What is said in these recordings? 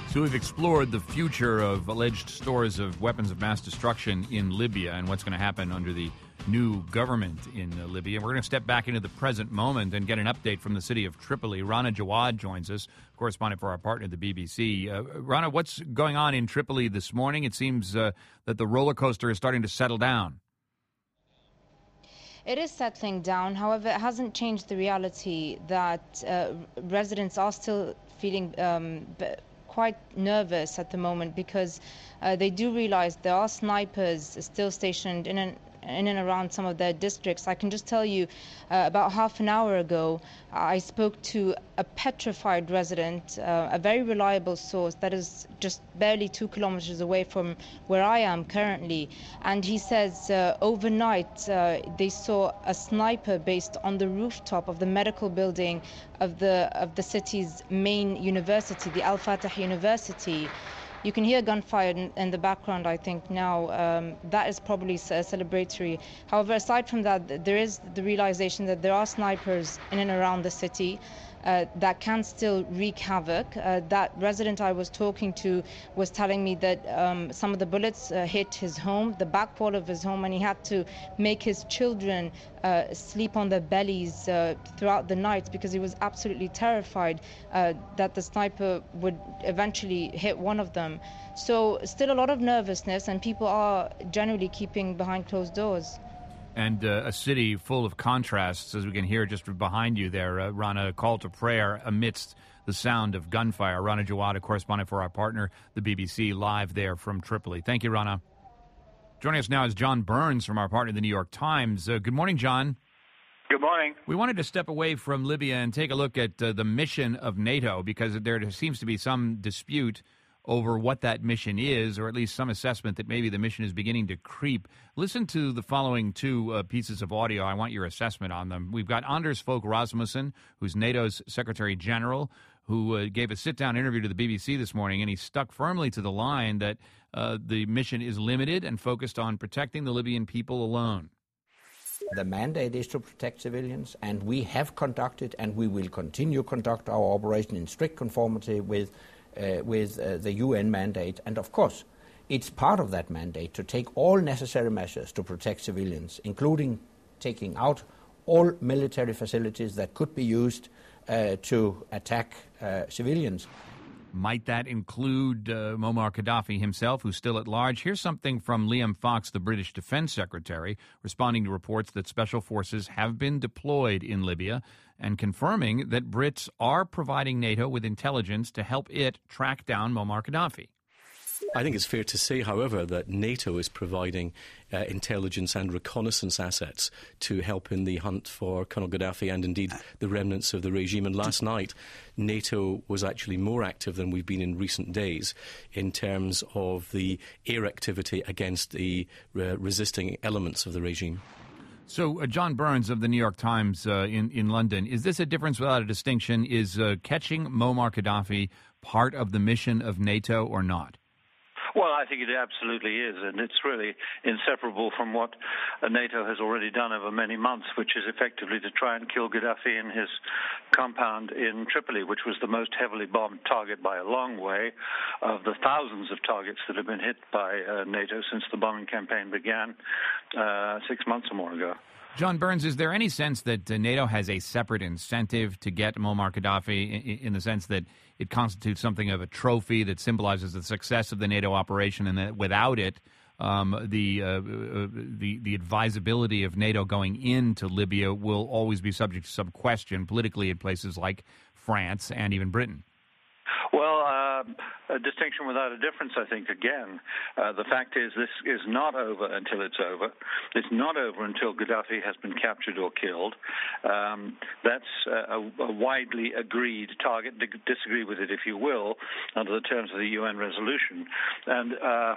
So we've explored the future of alleged stores of weapons of mass destruction in Libya and what's going to happen under the new government in Libya. We're going to step back into the present moment and get an update from the city of Tripoli. Rana Jawad joins us, correspondent for our partner, the BBC. Rana, what's going on in Tripoli this morning? It seems that the roller coaster is starting to settle down. It is settling down. However, it hasn't changed the reality that residents are still feeling quite nervous at the moment because they do realize there are snipers still stationed in and around some of their districts. I can just tell you, about half an hour ago, I spoke to a petrified resident, a very reliable source that is just barely 2 kilometers away from where I am currently. And he says overnight they saw a sniper based on the rooftop of the medical building of the city's main university, the Al Fatah University. You can hear gunfire in the background, I think, now. That is probably celebratory. However, aside from that, there is the realization that there are snipers in and around the city that can still wreak havoc. That resident I was talking to was telling me that some of the bullets hit his home, the back wall of his home, and he had to make his children sleep on their bellies throughout the night because he was absolutely terrified that the sniper would eventually hit one of them. So still a lot of nervousness, and people are generally keeping behind closed doors. And a city full of contrasts, as we can hear just behind you there, Rana, a call to prayer amidst the sound of gunfire. Rana Jawad, a correspondent for our partner, the BBC, live there from Tripoli. Thank you, Rana. Joining us now is John Burns from our partner, the New York Times. Good morning, John. Good morning. We wanted to step away from Libya and take a look at the mission of NATO, because there seems to be some dispute over what that mission is, or at least some assessment that maybe the mission is beginning to creep. Listen to the following two pieces of audio. I want your assessment on them. We've got Anders Fogh Rasmussen, who's NATO's Secretary General, who gave a sit-down interview to the BBC this morning, and he stuck firmly to the line that the mission is limited and focused on protecting the Libyan people alone. The mandate is to protect civilians, and we have conducted and we will continue to conduct our operation in strict conformity with the UN mandate. And of course, it's part of that mandate to take all necessary measures to protect civilians, including taking out all military facilities that could be used to attack civilians. Might that include Muammar Gaddafi himself, who's still at large? Here's something from Liam Fox, the British Defense Secretary, responding to reports that special forces have been deployed in Libya and confirming that Brits are providing NATO with intelligence to help it track down Muammar Gaddafi. I think it's fair to say, however, that NATO is providing intelligence and reconnaissance assets to help in the hunt for Colonel Gaddafi and indeed the remnants of the regime. And last night, NATO was actually more active than we've been in recent days in terms of the air activity against the resisting elements of the regime. So, John Burns of the New York Times in London, is this a difference without a distinction? Is catching Muammar Gaddafi part of the mission of NATO or not? Well, I think it absolutely is, and it's really inseparable from what NATO has already done over many months, which is effectively to try and kill Gaddafi in his compound in Tripoli, which was the most heavily bombed target by a long way of the thousands of targets that have been hit by NATO since the bombing campaign began 6 months or more ago. John Burns, is there any sense that NATO has a separate incentive to get Muammar Gaddafi in the sense that it constitutes something of a trophy that symbolizes the success of the NATO operation, and that without it, the advisability of NATO going into Libya will always be subject to some question politically in places like France and even Britain? Well, a distinction without a difference, I think, again. The fact is this is not over until it's over. It's not over until Gaddafi has been captured or killed. That's a widely agreed target. Disagree with it if you will, under the terms of the UN resolution. And,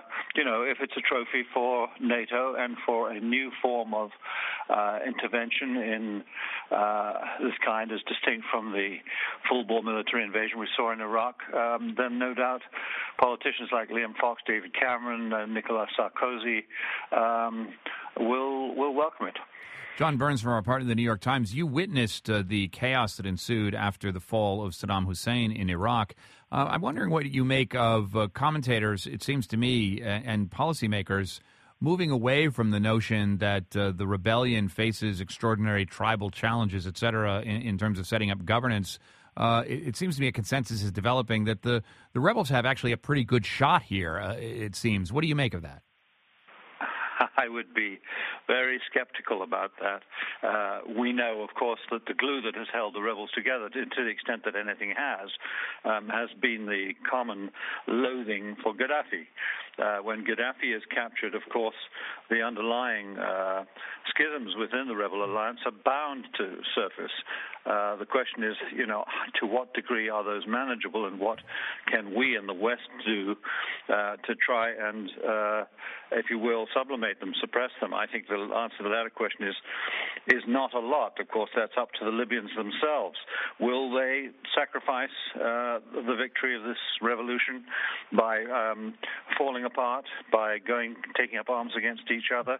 if it's a trophy for NATO and for a new form of intervention in this kind, as distinct from the full-bore military invasion we saw in Iraq, then no doubt politicians like Liam Fox, David Cameron, Nicolas Sarkozy will welcome it. John Burns from our partner, the New York Times. You witnessed the chaos that ensued after the fall of Saddam Hussein in Iraq. I'm wondering what you make of commentators, it seems to me, and policymakers moving away from the notion that the rebellion faces extraordinary tribal challenges, et cetera, in terms of setting up governance. It seems to me a consensus is developing that the rebels have actually a pretty good shot here, it seems. What do you make of that? I would be very skeptical about that. We know, of course, that the glue that has held the rebels together, to the extent that anything has been the common loathing for Gaddafi. When Gaddafi is captured, of course, the underlying schisms within the rebel alliance are bound to surface. The question is, to what degree are those manageable, and what can we in the West do to try and, if you will, sublimate them, suppress them? I think the answer to that question is not a lot. Of course, that's up to the Libyans themselves. Will they sacrifice the victory of this revolution by falling apart, by taking up arms against each other?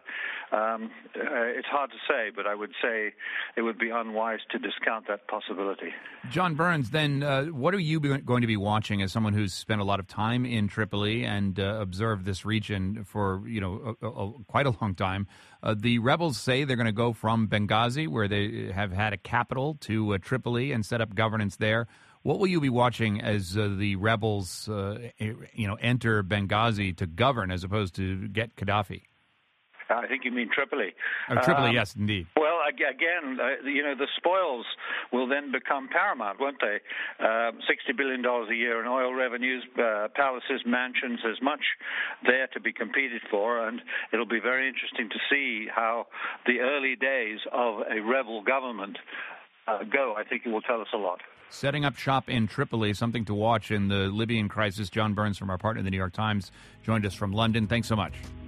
It's hard to say, but I would say it would be unwise to discount that possibility. John Burns, then what are you going to be watching as someone who's spent a lot of time in Tripoli and observed this region for quite a long time? The rebels say they're going to go from Benghazi, where they have had a capital, to Tripoli and set up governance there. What will you be watching as the rebels, enter Benghazi to govern as opposed to get Gaddafi? I think you mean Tripoli. Tripoli, yes, indeed. Well, again, the spoils will then become paramount, won't they? $60 billion a year in oil revenues, palaces, mansions, there's much there to be competed for, and it'll be very interesting to see how the early days of a rebel government go. I think it will tell us a lot. Setting up shop in Tripoli, something to watch in the Libyan crisis. John Burns from our partner, the New York Times, joined us from London. Thanks so much.